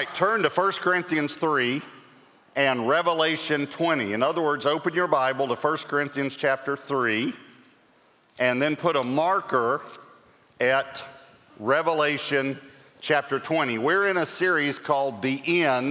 right, turn to 1 Corinthians 3 and Revelation 20. In other words, open your Bible to 1 Corinthians chapter 3 and then put a marker at Revelation chapter 20. We're in a series called The End, ...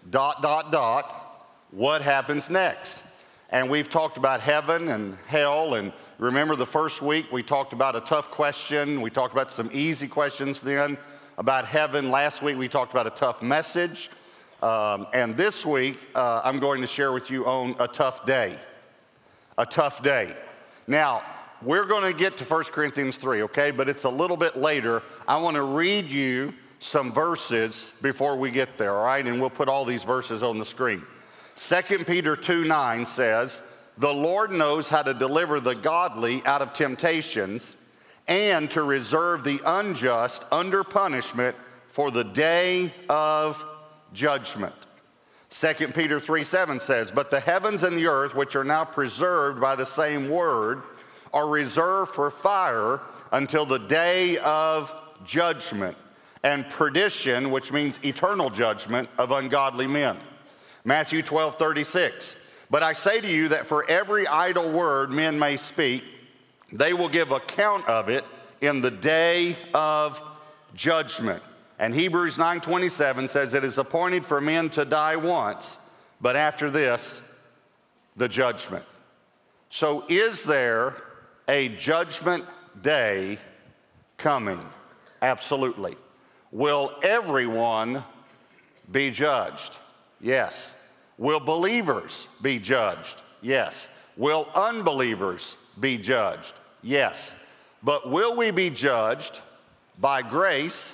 What Happens Next? And we've talked about heaven and hell, and remember the first week we talked about a tough question. We talked about some easy questions then about heaven. Last week we talked about a tough message. And this week I'm going to share with you on a tough day. A tough day. Now, we're going to get to 1 Corinthians 3, okay? But it's a little bit later. I want to read you some verses before we get there, all right? And we'll put all these verses on the screen. 2 Peter 2:9 says, "The Lord knows how to deliver the godly out of temptations and to reserve the unjust under punishment for the day of judgment." 2 Peter 3:7 says, "But the heavens and the earth, which are now preserved by the same word, are reserved for fire until the day of judgment and perdition," which means eternal judgment, "of ungodly men." Matthew 12:36, "But I say to you that for every idle word men may speak, they will give account of it in the day of judgment." And Hebrews 9:27 says, "It is appointed for men to die once, but after this, the judgment." So is there a judgment day coming? Absolutely. Will everyone be judged? Yes. Will believers be judged? Yes. Will unbelievers be judged? Yes. But will we be judged by grace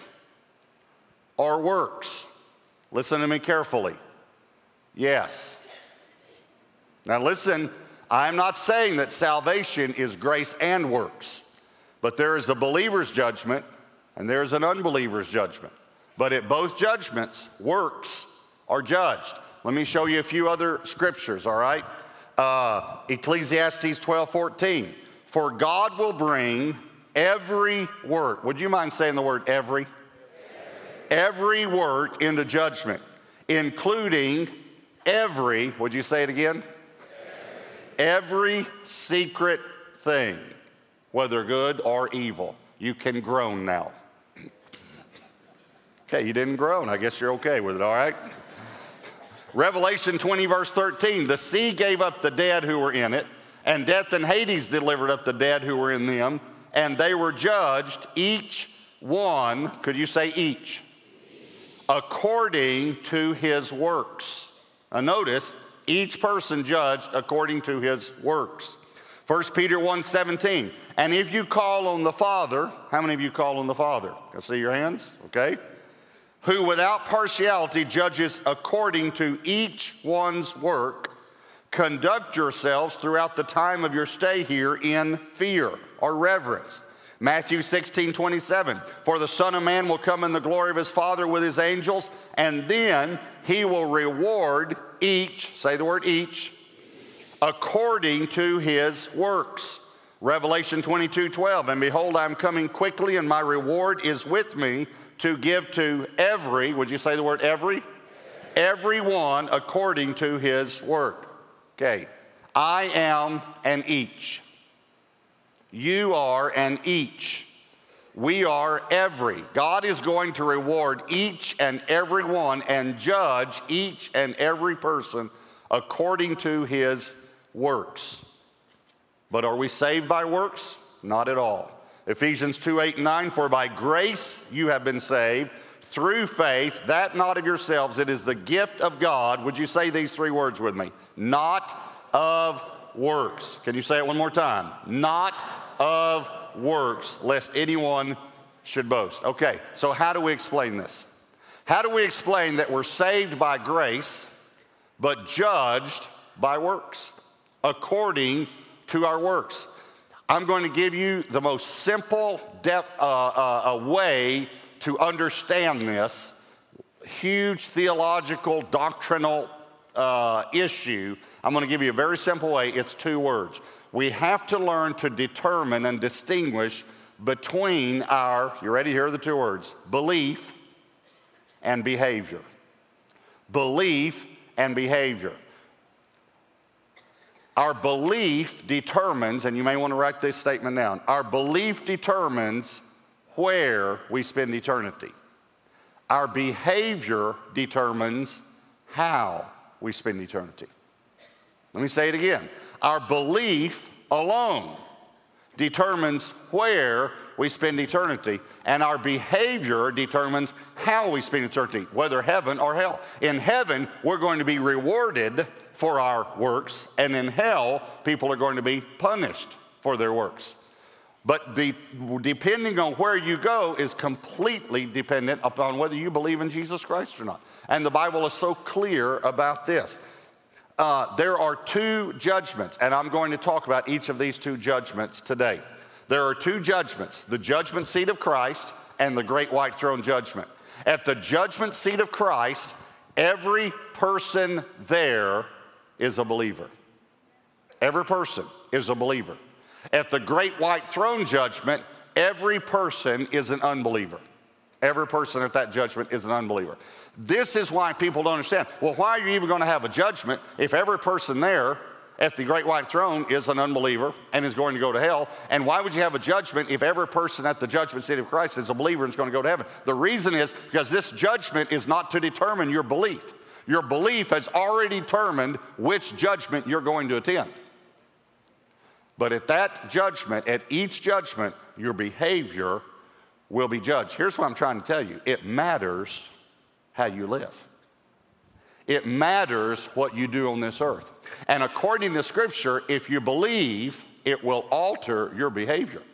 or works? Listen to me carefully. Yes. Now listen, I'm not saying that salvation is grace and works, but there is a believer's judgment and there's an unbeliever's judgment. But at both judgments, works are judged. Let me show you a few other scriptures, all right? Ecclesiastes 12:14. "For God will bring every work," would you mind saying the word every? Every work into judgment, including every, would you say it again? Every secret thing, whether good or evil. You can groan now. Okay, you didn't groan. I guess you're okay with it, all right? Revelation 20, verse 13, "The sea gave up the dead who were in it, and death and Hades delivered up the dead who were in them, and they were judged, each one," could you say each? "According to his works." Now notice, each person judged according to his works. 1 Peter 1:17, "And if you call on the Father," how many of you call on the Father? Can I see your hands? Okay. "Who without partiality judges according to each one's work, conduct yourselves throughout the time of your stay here in fear," or reverence. Matthew 16:27, "For the Son of Man will come in the glory of his Father with his angels, and then he will reward each," say the word each, "according to his works." Revelation 22:12, "And behold, I am coming quickly, and my reward is with me to give to every," would you say the word every? "Everyone according to his work." Okay, I am an each. You are an each. We are every. God is going to reward each and every one and judge each and every person according to his works. But are we saved by works? Not at all. Ephesians 2:8-9, "For by grace you have been saved through faith, that not of yourselves, it is the gift of God." Would you say these three words with me? Not of works. Can you say it one more time? Not of works, lest anyone should boast. Okay, so how do we explain this? How do we explain that we're saved by grace, but judged by works, according to our works? I'm going to give you the most simple way to understand this huge theological, doctrinal issue. I'm going to give you a very simple way. It's two words. We have to learn to determine and distinguish between our, you ready? Here are the two words, belief and behavior. belief and behavior. Our belief determines, and you may want to write this statement down, our belief determines where we spend eternity. Our behavior determines how we spend eternity. Let me say it again. Our belief alone determines where we spend eternity, and our behavior determines how we spend eternity, whether heaven or hell. In heaven, we're going to be rewarded for our works, and in hell, people are going to be punished for their works. But depending on where you go is completely dependent upon whether you believe in Jesus Christ or not. And the Bible is so clear about this. There are two judgments, and I'm going to talk about each of these two judgments today. There are two judgments, the judgment seat of Christ and the great white throne judgment. At the judgment seat of Christ, every person there is a believer. Every person is a believer. At the great white throne judgment, every person is an unbeliever. Every person at that judgment is an unbeliever. This is why people don't understand. Well, why are you even going to have a judgment if every person there at the great white throne is an unbeliever and is going to go to hell? And why would you have a judgment if every person at the judgment seat of Christ is a believer and is going to go to heaven? The reason is because this judgment is not to determine your belief. Your belief has already determined which judgment you're going to attend. But at that judgment, at each judgment, your behavior will be judged. Here's what I'm trying to tell you. It matters how you live. It matters what you do on this earth. And according to Scripture, if you believe, it will alter your behavior.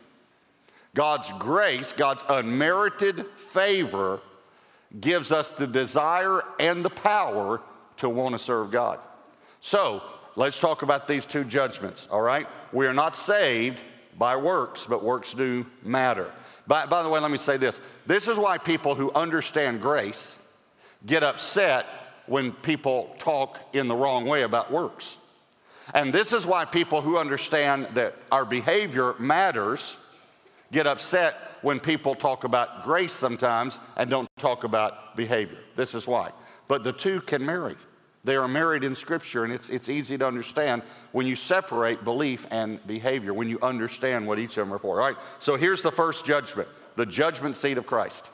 God's grace, God's unmerited favor, gives us the desire and the power to want to serve God. So, let's talk about these two judgments, all right? We are not saved by works, but works do matter. By the way, let me say this. This is why people who understand grace get upset when people talk in the wrong way about works. And this is why people who understand that our behavior matters get upset when people talk about grace sometimes and don't talk about behavior. This is why. But the two can marry. They are married in Scripture, and it's easy to understand when you separate belief and behavior, when you understand what each of them are for. All right, so here's the first judgment, the judgment seat of Christ.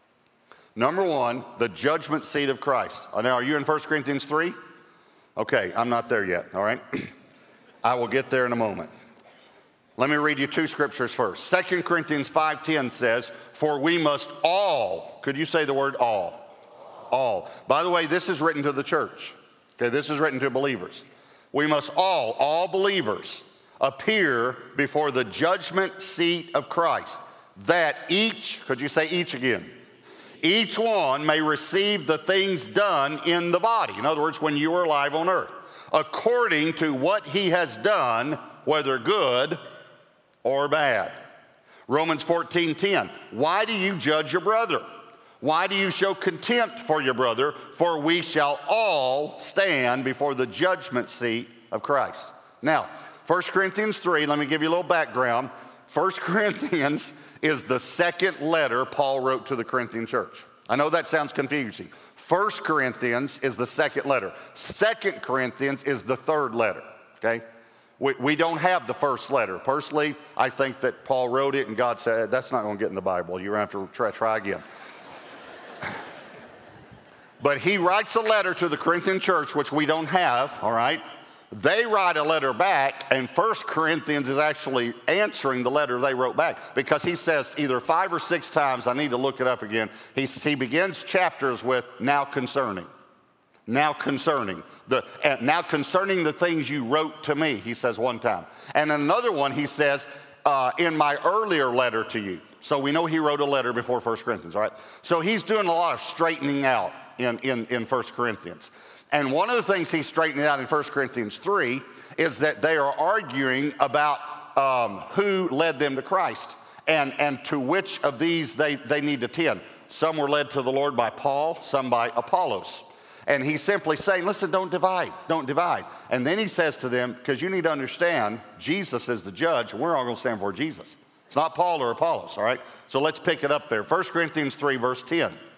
Number one, the judgment seat of Christ. Now, are you in 1 Corinthians 3? Okay, I'm not there yet, all right? I will get there in a moment. Let me read you two scriptures first. 2 Corinthians 5:10 says, for we must all, could you say the word all? All. By the way, this is written to the church. Okay, this is written to believers. We must all believers, appear before the judgment seat of Christ, that each, could you say each again? Each one may receive the things done in the body. In other words, when you were alive on earth, according to what he has done, whether good or bad. Romans 14:10, why do you judge your brother? Why do you show contempt for your brother? For we shall all stand before the judgment seat of Christ. Now, 1 Corinthians 3, let me give you a little background. 1 Corinthians is the second letter Paul wrote to the Corinthian church. I know that sounds confusing. 1 Corinthians is the second letter. 2 Corinthians is the third letter, okay? We don't have the first letter. Personally, I think that Paul wrote it and God said, that's not going to get in the Bible. You're going to have to try again. But he writes a letter to the Corinthian church, which we don't have, all right? They write a letter back, and 1 Corinthians is actually answering the letter they wrote back, because he says either 5 or 6 times, I need to look it up again, he begins chapters with now concerning the things you wrote to me, he says one time. And in another one, he says, in my earlier letter to you. So we know he wrote a letter before 1 Corinthians, all right? So he's doing a lot of straightening out in 1 Corinthians. And one of the things he's straightening out in 1 Corinthians 3 is that they are arguing about who led them to Christ and to which of these they need to tend. Some were led to the Lord by Paul, some by Apollos. And he's simply saying, listen, don't divide. And then he says to them, because you need to understand, Jesus is the judge, and we're all going to stand for Jesus. It's not Paul or Apollos, all right? So let's pick it up there. 1 Corinthians 3, verse 10.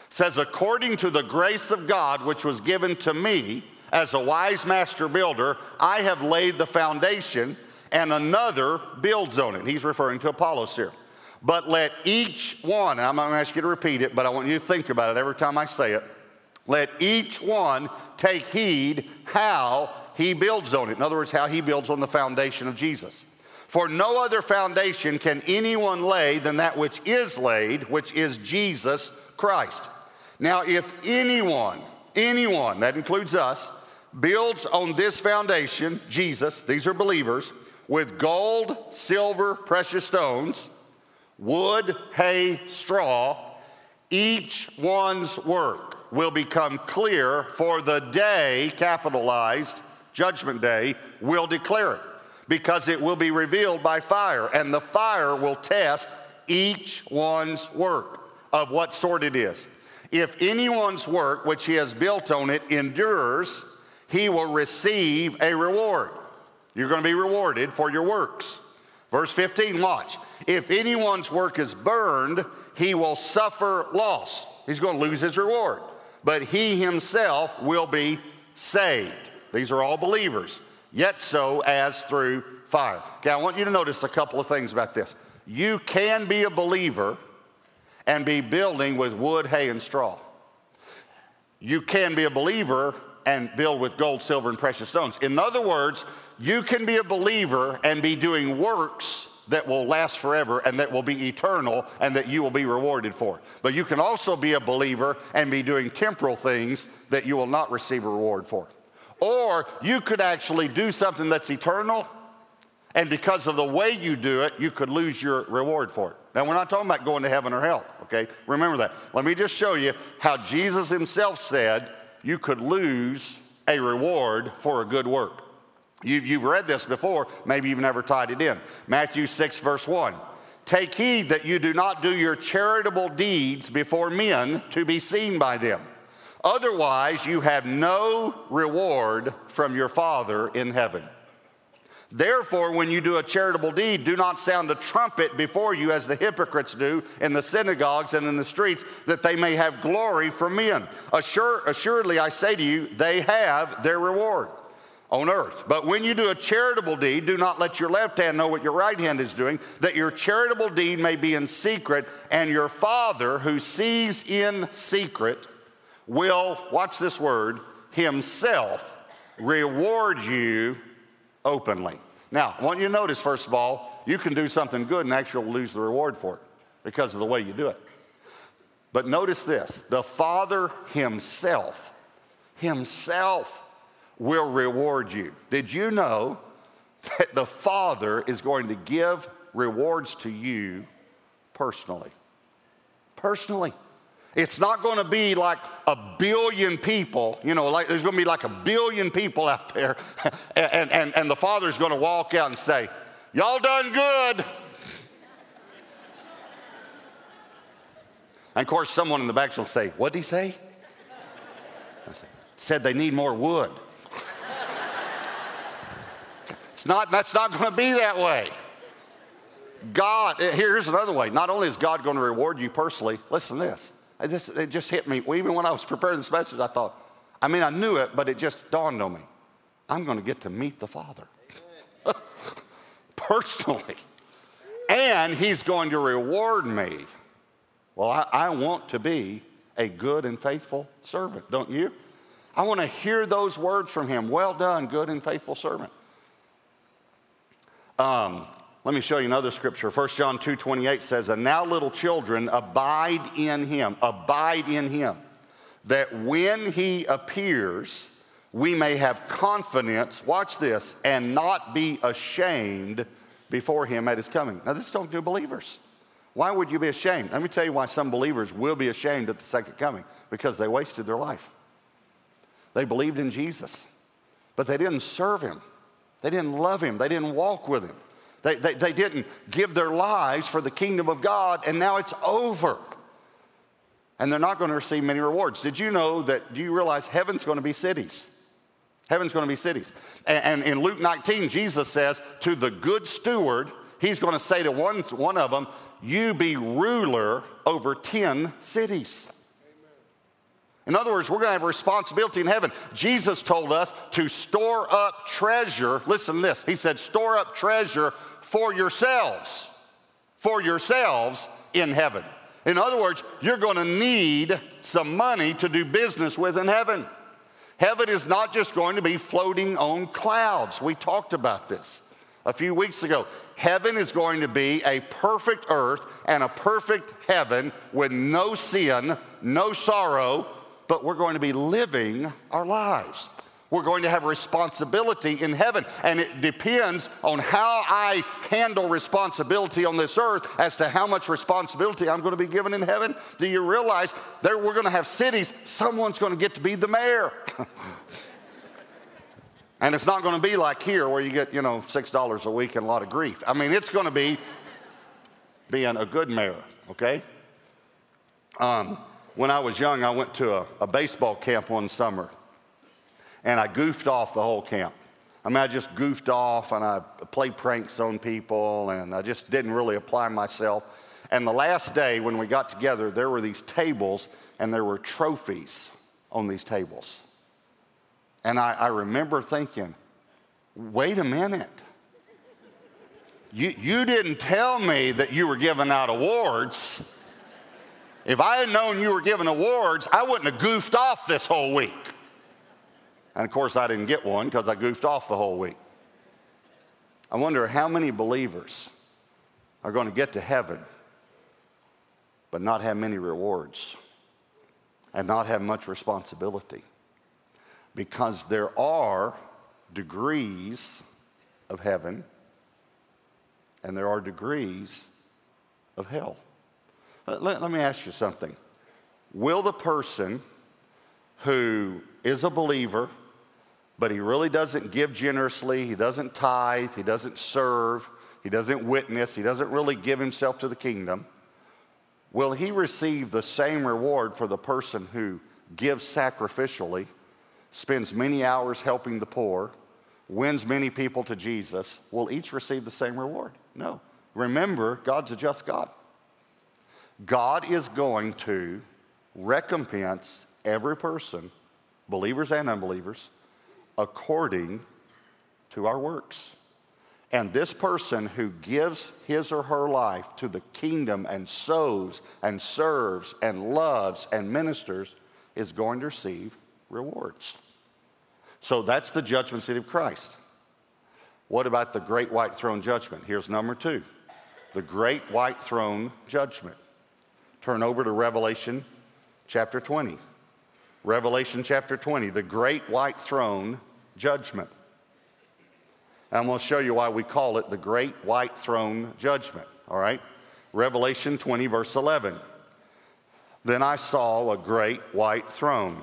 It says, according to the grace of God which was given to me as a wise master builder, I have laid the foundation, and another builds on it. He's referring to Apollos here. But let each one, and I'm not going to ask you to repeat it, but I want you to think about it every time I say it. Let each one take heed how he builds on it. In other words, how he builds on the foundation of Jesus. For no other foundation can anyone lay than that which is laid, which is Jesus Christ. Now, if anyone, that includes us, builds on this foundation, Jesus, these are believers, with gold, silver, precious stones, wood, hay, straw, each one's work will become clear, for the day, capitalized, Judgment Day, will declare it, because it will be revealed by fire, and the fire will test each one's work of what sort it is. If anyone's work which he has built on it endures, he will receive a reward. You're going to be rewarded for your works. Verse 15, watch. If anyone's work is burned, he will suffer loss. He's going to lose his reward. But he himself will be saved. These are all believers, yet so as through fire. Okay, I want you to notice a couple of things about this. You can be a believer and be building with wood, hay, and straw. You can be a believer and build with gold, silver, and precious stones. In other words, you can be a believer and be doing works that will last forever and that will be eternal and that you will be rewarded for. But you can also be a believer and be doing temporal things that you will not receive a reward for. Or you could actually do something that's eternal, and because of the way you do it, you could lose your reward for it. Now, we're not talking about going to heaven or hell, okay? Remember that. Let me just show you how Jesus himself said you could lose a reward for a good work. You've read this before. Maybe you've never tied it in. Matthew 6, verse 1. Take heed that you do not do your charitable deeds before men to be seen by them. Otherwise, you have no reward from your Father in heaven. Therefore, when you do a charitable deed, do not sound a trumpet before you as the hypocrites do in the synagogues and in the streets, that they may have glory from men. Assuredly, I say to you, they have their reward on earth. But when you do a charitable deed, do not let your left hand know what your right hand is doing, that your charitable deed may be in secret, and your Father who sees in secret will, watch this word, himself reward you openly. Now, I want you to notice, first of all, you can do something good and actually lose the reward for it because of the way you do it. But notice this, the Father himself will reward you. Did you know that the Father is going to give rewards to you personally? Personally. It's not going to be like a billion people, like there's going to be like a billion people out there, and the Father's going to walk out and say, y'all done good. And of course, someone in the back will say, what'd he say? Said they need more wood. That's not going to be that way. God, here's another way. Not only is God going to reward you personally, listen to this. It just hit me. Even when I was preparing this message, I thought, I knew it, but it just dawned on me. I'm going to get to meet the Father personally. And he's going to reward me. Well, I want to be a good and faithful servant, don't you? I want to hear those words from him. Well done, good and faithful servant. Let me show you another scripture. 1 John 2:28 says, and now little children, abide in him, that when he appears, we may have confidence, watch this, and not be ashamed before him at his coming. Now, this is talking to believers. Why would you be ashamed? Let me tell you why some believers will be ashamed at the second coming. Because they wasted their life. They believed in Jesus, but they didn't serve him. They didn't love him. They didn't walk with him. They didn't give their lives for the kingdom of God, and now it's over. And they're not going to receive many rewards. Do you realize heaven's going to be cities? Heaven's going to be cities. And in Luke 19, Jesus says to the good steward, he's going to say to one of them, you be ruler over 10 cities. In other words, we're going to have a responsibility in heaven. Jesus told us to store up treasure. Listen to this. He said, store up treasure for yourselves in heaven. In other words, you're going to need some money to do business with in heaven. Heaven is not just going to be floating on clouds. We talked about this a few weeks ago. Heaven is going to be a perfect earth and a perfect heaven with no sin, no sorrow, but we're going to be living our lives. We're going to have responsibility in heaven, and it depends on how I handle responsibility on this earth as to how much responsibility I'm going to be given in heaven. Do you realize we're going to have cities, someone's going to get to be the mayor? And it's not going to be like here where you get, $6 a week and a lot of grief. I mean, it's going to be being a good mayor, okay? When I was young, I went to a baseball camp one summer, and I goofed off the whole camp. I mean, I just goofed off, and I played pranks on people, and I just didn't really apply myself. And the last day when we got together, there were these tables, and there were trophies on these tables. And I remember thinking, wait a minute. You didn't tell me that you were giving out awards. If I had known you were giving awards, I wouldn't have goofed off this whole week. And of course, I didn't get one because I goofed off the whole week. I wonder how many believers are going to get to heaven but not have many rewards and not have much responsibility. Because there are degrees of heaven and there are degrees of hell. Let me ask you something. Will the person who is a believer, but he really doesn't give generously, he doesn't tithe, he doesn't serve, he doesn't witness, he doesn't really give himself to the kingdom, will he receive the same reward for the person who gives sacrificially, spends many hours helping the poor, wins many people to Jesus? Will each receive the same reward? No. Remember, God's a just God. God is going to recompense every person, believers and unbelievers, according to our works. And this person who gives his or her life to the kingdom and sows and serves and loves and ministers is going to receive rewards. So that's the judgment seat of Christ. What about the great white throne judgment? Here's number 2, the great white throne judgment. Turn over to Revelation chapter 20. Revelation chapter 20, the great white throne judgment. And I'm going to show you why we call it the great white throne judgment, all right? Revelation 20, verse 11. Then I saw a great white throne.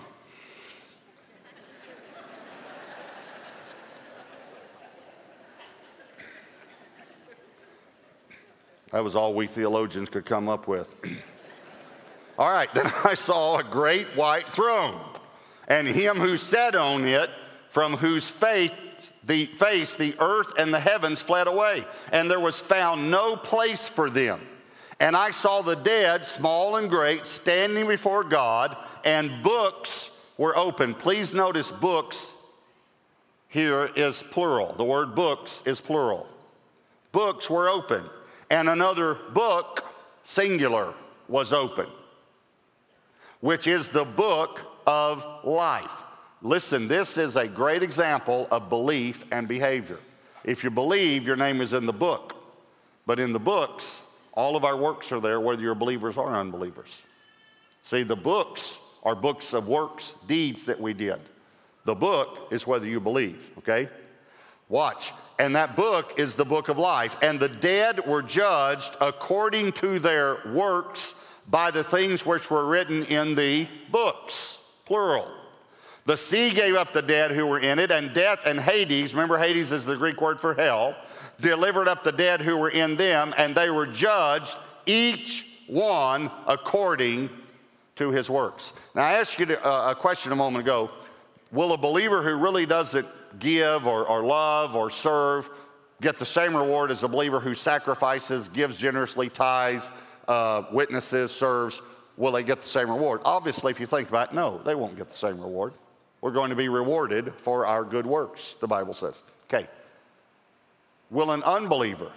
That was all we theologians could come up with. All right, then I saw a great white throne, and him who sat on it, from whose face the earth and the heavens fled away, and there was found no place for them. And I saw the dead, small and great, standing before God, and books were opened. Please notice books here is plural. The word books is plural. Books were open, and another book, singular, was open, which is the book of life. Listen, this is a great example of belief and behavior. If you believe, your name is in the book. But in the books, all of our works are there, whether you're believers or unbelievers. See, the books are books of works, deeds that we did. The book is whether you believe, okay? Watch. And that book is the book of life. And the dead were judged according to their works by the things which were written in the books, plural. The sea gave up the dead who were in it, and death and Hades, remember Hades is the Greek word for hell, delivered up the dead who were in them, and they were judged, each one according to his works. Now, I asked you a question a moment ago. Will a believer who really doesn't give or love or serve get the same reward as a believer who sacrifices, gives generously, tithes, witnesses, serves? will they get the same reward? Obviously, if you think about it, no, they won't get the same reward. We're going to be rewarded for our good works, the Bible says. Okay. Will an unbeliever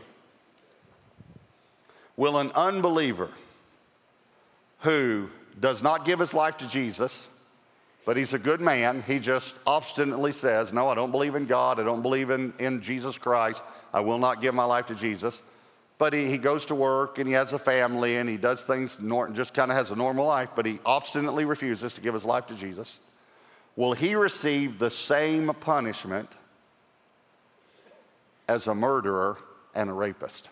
who does not give his life to Jesus, but he's a good man, he just obstinately says, no, I don't believe in God, I don't believe in Jesus Christ, I will not give my life to Jesus, but he goes to work and he has a family and he does things, just kind of has a normal life, but he obstinately refuses to give his life to Jesus. Will he receive the same punishment as a murderer and a rapist?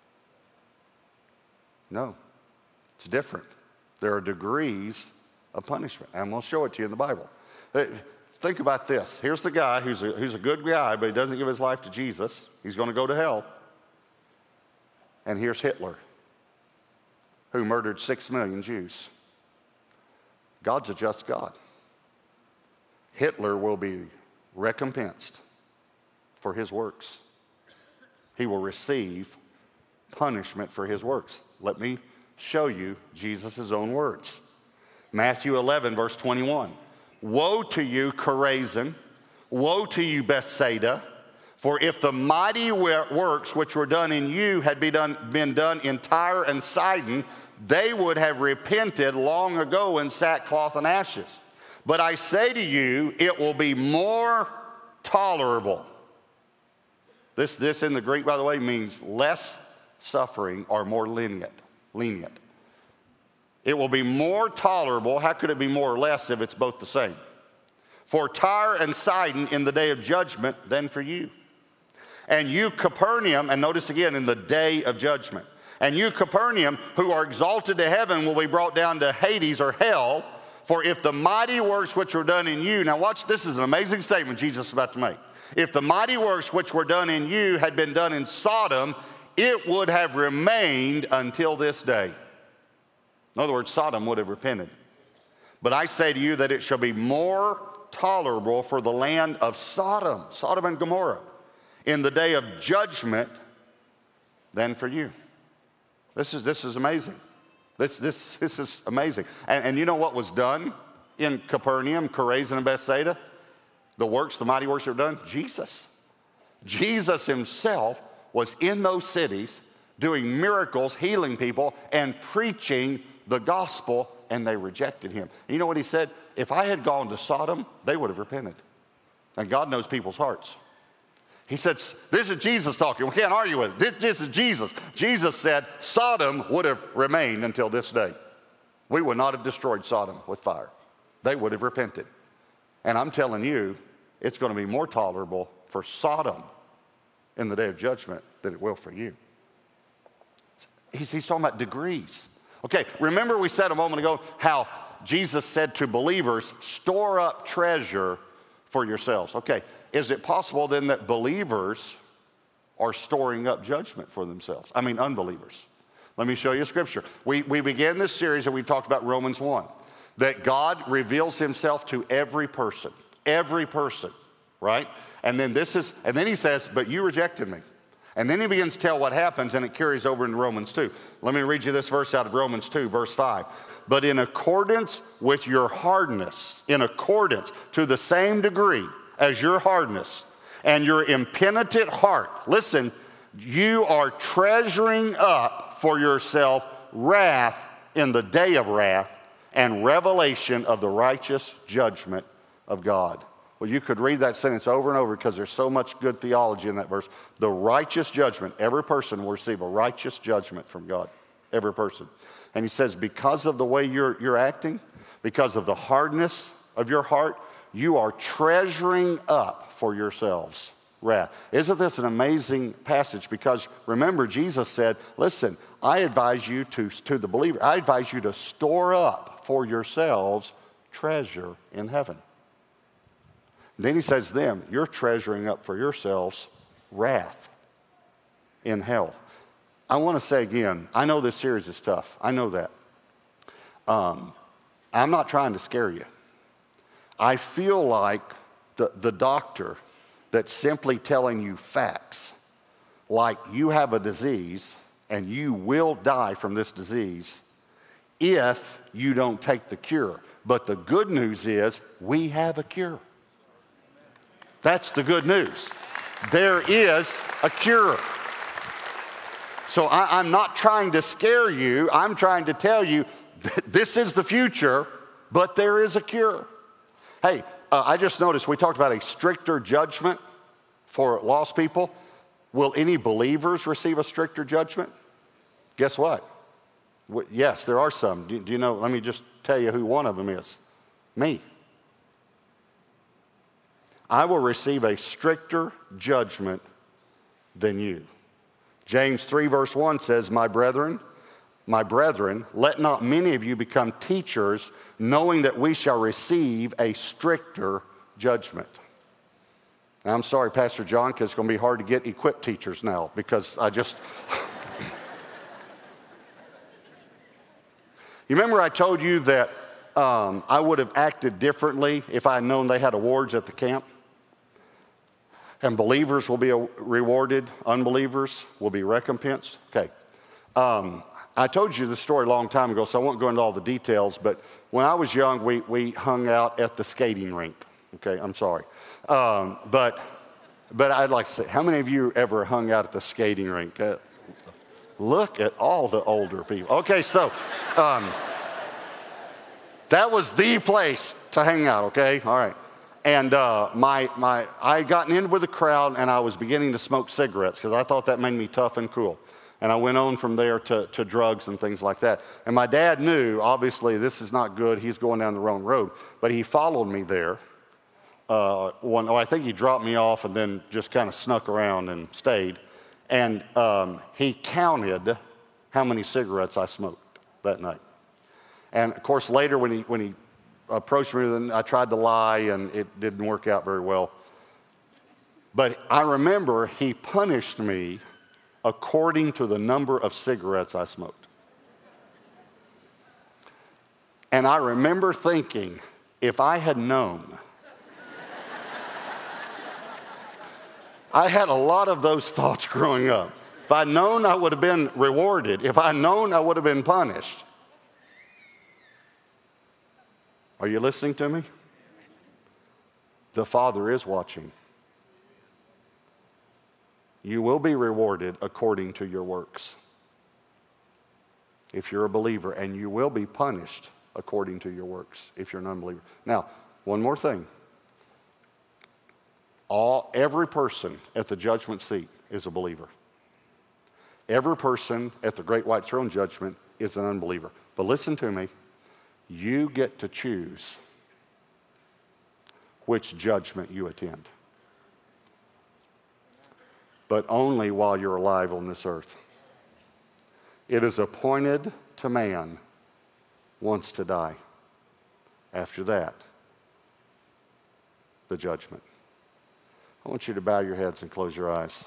No, it's different. There are degrees of punishment. I'm going to show it to you in the Bible. Think about this. Here's the guy who's a good guy, but he doesn't give his life to Jesus. He's going to go to hell. And here's Hitler, who murdered 6 million Jews. God's a just God. Hitler will be recompensed for his works. He will receive punishment for his works. Let me show you Jesus' own words. Matthew 11, verse 21. Woe to you, Chorazin! Woe to you, Bethsaida! For if the mighty works which were done in you had been done in Tyre and Sidon, they would have repented long ago in sackcloth and ashes. But I say to you, it will be more tolerable. This in the Greek, by the way, means less suffering or more lenient. It will be more tolerable. How could it be more or less if it's both the same? For Tyre and Sidon in the day of judgment than for you. And you, Capernaum, and notice again, in the day of judgment. And you, Capernaum, who are exalted to heaven, will be brought down to Hades or hell. For if the mighty works which were done in you, now watch, this is an amazing statement Jesus is about to make. If the mighty works which were done in you had been done in Sodom, it would have remained until this day. In other words, Sodom would have repented. But I say to you that it shall be more tolerable for the land of Sodom and Gomorrah, in the day of judgment than for you. This is amazing. This is amazing. And you know what was done in Capernaum, Chorazin, and Bethsaida? The mighty works that were done? Jesus. Jesus himself was in those cities doing miracles, healing people, and preaching the gospel, and they rejected him. And you know what he said? If I had gone to Sodom, they would have repented. And God knows people's hearts. He said, this is Jesus talking. We can't argue with it. This is Jesus. Jesus said Sodom would have remained until this day. We would not have destroyed Sodom with fire. They would have repented. And I'm telling you, it's going to be more tolerable for Sodom in the day of judgment than it will for you. He's talking about degrees. Okay, remember we said a moment ago how Jesus said to believers, store up treasure for yourselves. Okay, is it possible then that believers are storing up judgment for themselves? I mean, unbelievers. Let me show you a scripture. We began this series and we talked about Romans 1, that God reveals himself to every person, right? And then he says, but you rejected me. And then he begins to tell what happens, and it carries over into Romans 2. Let me read you this verse out of Romans 2, verse 5. But in accordance with your hardness, in accordance to the same degree as your hardness and your impenitent heart, listen, you are treasuring up for yourself wrath in the day of wrath and revelation of the righteous judgment of God. Well, you could read that sentence over and over because there's so much good theology in that verse. The righteous judgment, every person will receive a righteous judgment from God. Every person. And he says, because of the way you're acting, because of the hardness of your heart, you are treasuring up for yourselves wrath. Isn't this an amazing passage? Because remember, Jesus said, listen, I advise you to the believer, I advise you to store up for yourselves treasure in heaven. Then he says to them, you're treasuring up for yourselves wrath in hell. I want to say again, I know this series is tough. I know that. I'm not trying to scare you. I feel like the doctor that's simply telling you facts, like you have a disease and you will die from this disease, if you don't take the cure. But the good news is we have a cure. That's the good news. There is a cure. So I'm not trying to scare you. I'm trying to tell you this is the future, but there is a cure. Hey, I just noticed we talked about a stricter judgment for lost people. Will any believers receive a stricter judgment? Guess what? Yes, there are some. Do you know? Let me just tell you who one of them is. Me. I will receive a stricter judgment than you. James 3 verse 1 says, my brethren, let not many of you become teachers, knowing that we shall receive a stricter judgment. Now, I'm sorry, Pastor John, because it's going to be hard to get equipped teachers now, because I just... You remember I told you that I would have acted differently if I had known they had awards at the camp? And believers will be rewarded, unbelievers will be recompensed. Okay. I told you this story a long time ago, so I won't go into all the details, but when I was young, we hung out at the skating rink. Okay, I'm sorry. But I'd like to say, how many of you ever hung out at the skating rink? Look at all the older people. Okay, so that was the place to hang out, okay? All right. And I had gotten in with the crowd, and I was beginning to smoke cigarettes because I thought that made me tough and cool. And I went on from there to drugs and things like that. And my dad knew, obviously, this is not good. He's going down the wrong road. But he followed me there. I think he dropped me off and then just kind of snuck around and stayed. And he counted how many cigarettes I smoked that night. And, of course, later when he approached me, then I tried to lie, and it didn't work out very well. But I remember he punished me according to the number of cigarettes I smoked. And I remember thinking, if I had known, I had a lot of those thoughts growing up. If I'd known, I would have been rewarded. If I'd known, I would have been punished. Are you listening to me? The Father is watching. You will be rewarded according to your works if you're a believer, and you will be punished according to your works if you're an unbeliever. Now, one more thing. Every person at the judgment seat is a believer. Every person at the great white throne judgment is an unbeliever. But listen to me. You get to choose which judgment you attend. But only while you're alive on this earth. It is appointed to man once to die. After that, the judgment. I want you to bow your heads and close your eyes.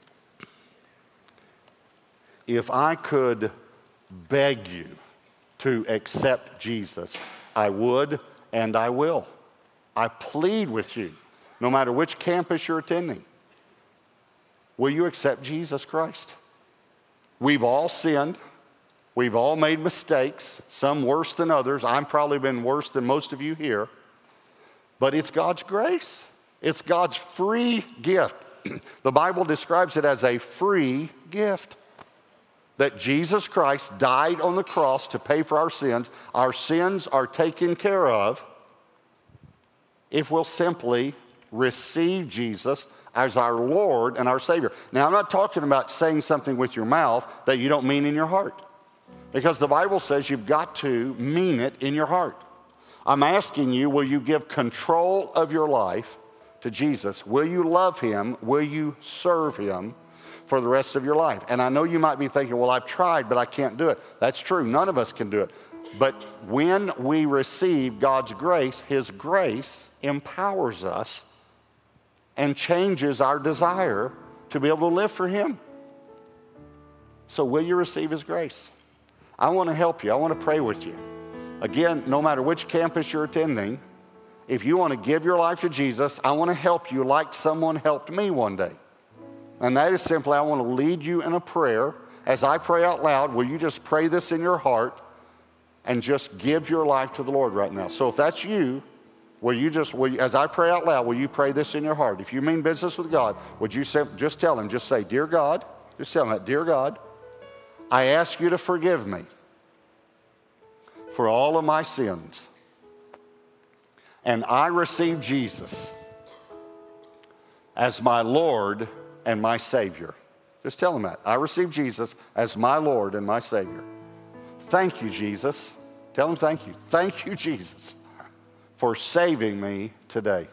If I could beg you to accept Jesus, I would and I will. I plead with you, no matter which campus you're attending. Will you accept Jesus Christ? We've all sinned. We've all made mistakes, some worse than others. I've probably been worse than most of you here. But it's God's grace. It's God's free gift. The Bible describes it as a free gift. That Jesus Christ died on the cross to pay for our sins. Our sins are taken care of if we'll simply receive Jesus as our Lord and our Savior. Now, I'm not talking about saying something with your mouth that you don't mean in your heart. Because the Bible says you've got to mean it in your heart. I'm asking you, will you give control of your life to Jesus? Will you love Him? Will you serve Him for the rest of your life? And I know you might be thinking, well, I've tried, but I can't do it. That's true. None of us can do it. But when we receive God's grace, His grace empowers us and changes our desire to be able to live for Him. So will you receive His grace? I want to help you. I want to pray with you. Again, no matter which campus you're attending, if you want to give your life to Jesus, I want to help you like someone helped me one day. And that is simply, I want to lead you in a prayer. As I pray out loud, will you just pray this in your heart? and just give your life to the Lord right now. So if that's you, as I pray out loud, will you pray this in your heart? If you mean business with God, would you just tell him, just say, Dear God, just tell him that, Dear God, I ask you to forgive me for all of my sins. And I receive Jesus as my Lord and my Savior. Just tell him that. I receive Jesus as my Lord and my Savior. Thank you, Jesus. Tell him thank you. Thank you, Jesus, for saving me today.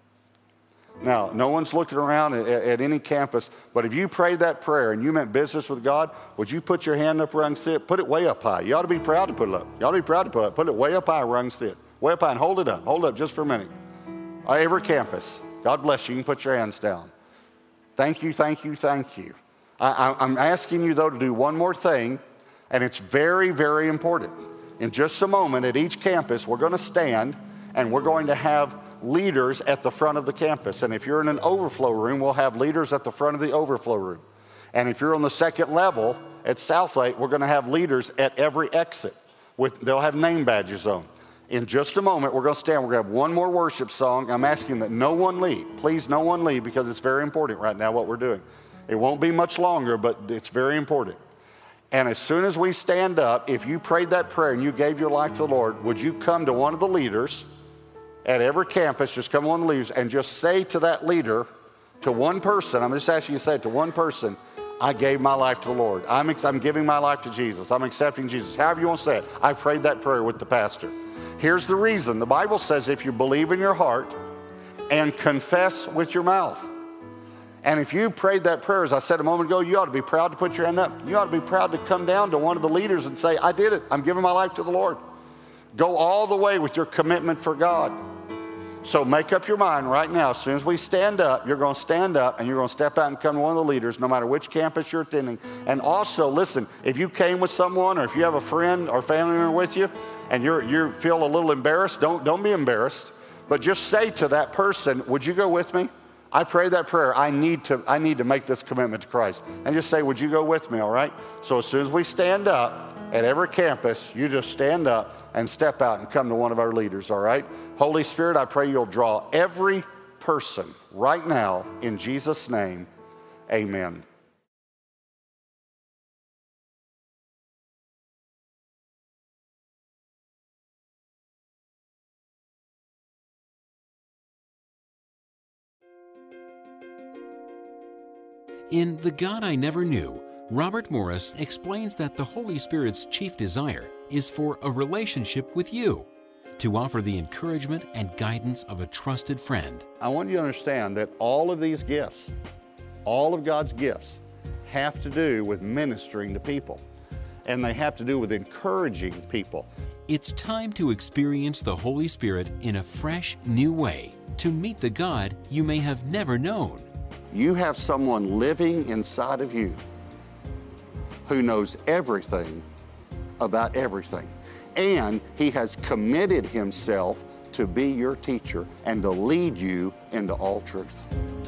Now, no one's looking around at any campus, but if you prayed that prayer and you meant business with God, would you put your hand up where I can see it? Put it way up high. You ought to be proud to put it up. You ought to be proud to put it up. Put it way up high where I can see it. Way up high and hold it up. Hold it up just for a minute. Every campus. God bless you. You can put your hands down. Thank you, thank you, thank you. I'm asking you, though, to do one more thing, and it's very, very important. In just a moment, at each campus, we're going to stand, and we're going to have leaders at the front of the campus. And if you're in an overflow room, we'll have leaders at the front of the overflow room. And if you're on the second level at Southlake, we're going to have leaders at every exit. They'll have name badges on. In just a moment, we're going to stand. We're going to have one more worship song. I'm asking that no one leave. Please, no one leave, because it's very important right now what we're doing. It won't be much longer, but it's very important. And as soon as we stand up, if you prayed that prayer and you gave your life to the Lord, would you come to one of the leaders at every campus, just come to one of the leaders and just say to that leader, to one person, I'm just asking you to say it to one person, I gave my life to the Lord. I'm giving my life to Jesus. I'm accepting Jesus. However you want to say it. I prayed that prayer with the pastor. Here's the reason. The Bible says if you believe in your heart and confess with your mouth. And if you prayed that prayer, as I said a moment ago, you ought to be proud to put your hand up. You ought to be proud to come down to one of the leaders and say, I did it. I'm giving my life to the Lord. Go all the way with your commitment for God. So make up your mind right now. As soon as we stand up, you're going to stand up and you're going to step out and come to one of the leaders, no matter which campus you're attending. And also, listen, if you came with someone or if you have a friend or family member with you and you feel a little embarrassed, don't be embarrassed. But just say to that person, would you go with me? I prayed that prayer. I need to make this commitment to Christ. And just say, would you go with me, all right? So as soon as we stand up at every campus, you just stand up and step out and come to one of our leaders, all right? Holy Spirit, I pray you'll draw every person right now in Jesus' name. Amen. In The God I Never Knew, Robert Morris explains that the Holy Spirit's chief desire is for a relationship with you, to offer the encouragement and guidance of a trusted friend. I want you to understand that all of these gifts, all of God's gifts, have to do with ministering to people, and they have to do with encouraging people. It's time to experience the Holy Spirit in a fresh, new way, to meet the God you may have never known. You have someone living inside of you who knows everything about everything. And he has committed himself to be your teacher and to lead you into all truth.